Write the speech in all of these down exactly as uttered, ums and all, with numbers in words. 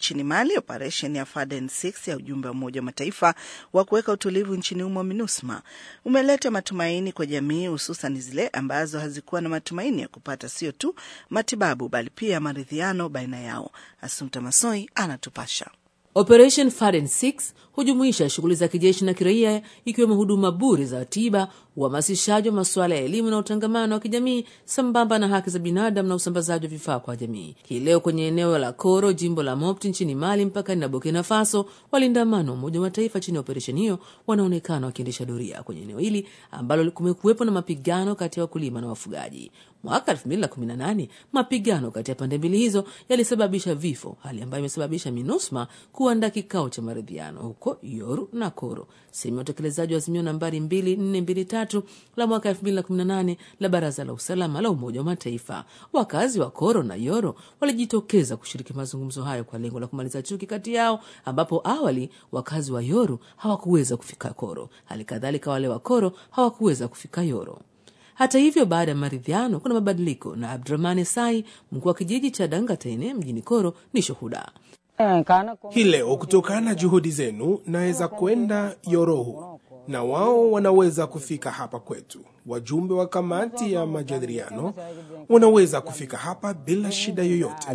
Nchini Mali, operation ya Faden six ya ujumbe wa Umoja wa Mataifa wa kuweka utulivu nchini humo MINUSMA umeleta matumaini kwa jamii, hususan zile ambazo hazikuwa na matumaini ya kupata sio tu matibabu bali pia maridhiano baina yao. Assumpta Massoi anatupasha. Operation Faden six hujumuisha shughuli za kijeshi na kiraia, ikiwemo huduma bure za tiba, uhamasishaji wa masuala ya elimu na utangamano wa kijamii, sambamba na haki za binadamu na usambazaji wa vifaa kwa jamii. Hii leo kwenye eneo la Koro, jimbo la Mopti nchini Mali mpakani na Burkina Faso, walinda amani wa Umoja wa Mataifa chini ya operesheni hiyo wanaonekana wakiendesha doria kwenye eneo hili ambalo kumekuwepo na mapigano kati ya wakulima na wafugaji. Mwaka elfu mbili na kumi na nane mapigano kati ya pande mbili hizo yalisababisha vifo, hali ambayo imesababisha MINUSMA kuandaa kikao cha maridhiano huko Yoru na Koro, sehemu ya utekelezaji wa azimio nambari mbili nne mbili tatu la mwaka elfu mbili na kumi na nane la Baraza la Usalama la Umoja wa Mataifa. Wakazi wa Koro na Yoru walijitokeza kushiriki mazungumzo hayo kwa lengo la kumaliza chuki kati yao, ambapo awali wakazi wa Yoru hawakuweza kufika Koro, hali kadhalika wale wa Koro hawakuweza kufika Yoru. Hata hivyo, baada ya maridhiano kuna mabadiliko, na Abdurrahmane Sai, mkuu wa kijiji cha Dangatene mjini Koro, ni shuhuda. Hii leo kutokana na juhudi zenu naweza kwenda Yorohu na wao wanaweza kufika hapa kwetu. Wajumbe wa kamati ya majadiliano wanaweza kufika hapa bila shida yoyote.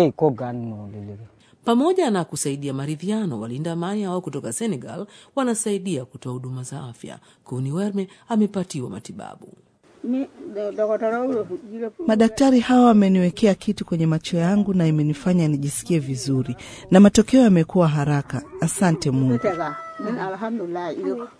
Pamoja na kusaidia maridhiano, walinda amani hao kutoka Senegal wanasaidia kutoa huduma za afya. Kuni Werme amepatiwa matibabu. Madaktari hawa wameniwekea kitu kwenye macho yangu na imenifanya nijisikie vizuri, na matokeo yamekuwa haraka. Asante Mungu.